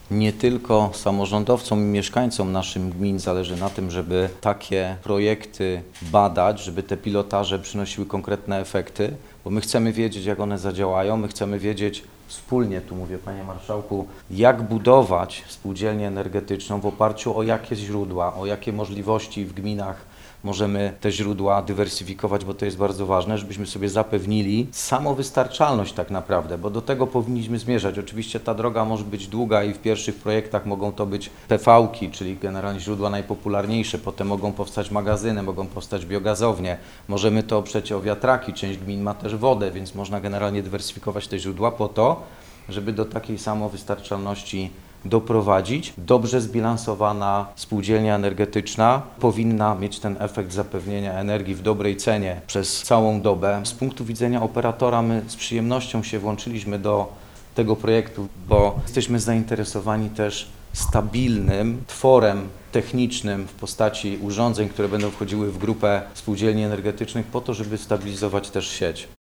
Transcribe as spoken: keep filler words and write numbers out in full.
Nie tylko samorządowcom i mieszkańcom naszym gmin zależy na tym, żeby takie projekty badać, żeby te pilotaże przynosiły konkretne efekty, bo my chcemy wiedzieć, jak one zadziałają, my chcemy wiedzieć wspólnie, tu mówię Panie Marszałku, jak budować spółdzielnię energetyczną w oparciu o jakie źródła, o jakie możliwości w gminach możemy te źródła dywersyfikować, bo to jest bardzo ważne, żebyśmy sobie zapewnili samowystarczalność tak naprawdę, bo do tego powinniśmy zmierzać. Oczywiście ta droga może być długa i w pierwszych projektach mogą to być P V-ki, czyli generalnie źródła najpopularniejsze, potem mogą powstać magazyny, mogą powstać biogazownie, możemy to oprzeć o wiatraki, część gmin ma też wodę, więc można generalnie dywersyfikować te źródła po to, żeby do takiej samowystarczalności doprowadzić. Dobrze zbilansowana spółdzielnia energetyczna powinna mieć ten efekt zapewnienia energii w dobrej cenie przez całą dobę. Z punktu widzenia operatora my z przyjemnością się włączyliśmy do tego projektu, bo jesteśmy zainteresowani też stabilnym tworem technicznym w postaci urządzeń, które będą wchodziły w grupę spółdzielni energetycznych po to, żeby stabilizować też sieć.